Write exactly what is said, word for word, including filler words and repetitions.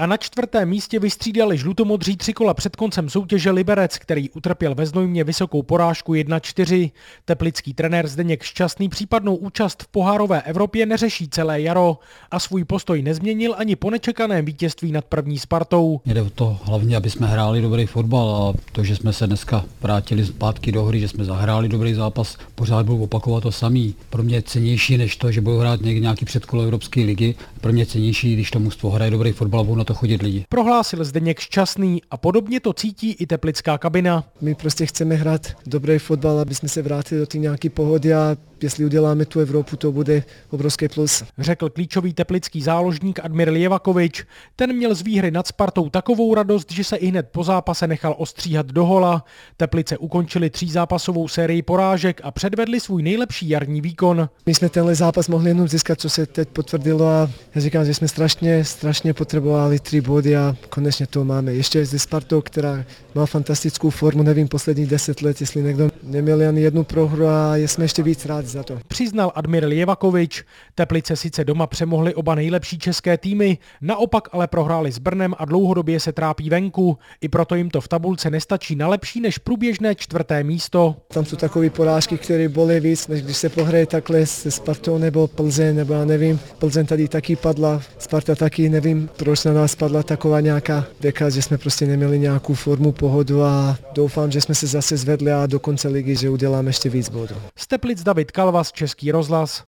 A na čtvrtém místě vystřídali žlutomodří tři kola před koncem soutěže Liberec, který utrpěl ve Znojmě vysokou porážku jedna čtyři. Teplický trenér Zdeněk Šťastný případnou účast v pohárové Evropě neřeší celé jaro a svůj postoj nezměnil ani po nečekaném vítězství nad první Spartou. Jde o to hlavně, aby jsme hráli dobrý fotbal a to, že jsme se dneska vrátili zpátky do hry, že jsme zahráli dobrý zápas, pořád budu opakovat to samý. Pro mě je cennější než to, že budou hrát někdy nějaký předkolo Evropské ligy. Pro mě je cennější, když to mužstvo hraje dobrý fotbal, budou na to chodit lidi. Prohlásil Zdeněk Šťastný a podobně to cítí i teplická kabina. My prostě chceme hrát dobrý fotbal, aby jsme se vrátili do té nějaké pohody a jestli uděláme tu Evropu, to bude obrovský plus. Řekl klíčový teplický záložník Admir Ljevakovič. Ten měl z výhry nad Spartou takovou radost, že se ihned po zápase nechal ostříhat do hola. Teplice ukončili třízápasovou sérii porážek a předvedli svůj nejlepší jarní výkon. My jsme tenhle zápas mohli jenom získat, co se teď potvrdilo a já říkám, že jsme strašně, strašně potřebovali tři body a konečně to máme. Ještě ze Spartou, která má fantastickou formu, nevím, posledních deset let, jestli někdo neměl ani jednu prohru a jsme ještě víc rádi za to. Přiznal Admir Ljevakovič. Teplice sice doma přemohly oba nejlepší české týmy, naopak ale prohráli s Brnem a dlouhodobě se trápí venku. I proto jim to v tabulce nestačí na lepší než průběžné čtvrté místo. Tam jsou takové porážky, které bolí víc, než když se pohraje takhle se Spartou nebo Plzeň, nebo já nevím. Plzeň tady taky padla, Sparta taky, nevím, proč na nás padla taková nějaká deka, že jsme prostě neměli nějakou formu, pohodu a doufám, že jsme se zase zvedli a do konce ligy, že uděláme ještě víc bodů. Z Teplic David Kalvas, Český rozhlas.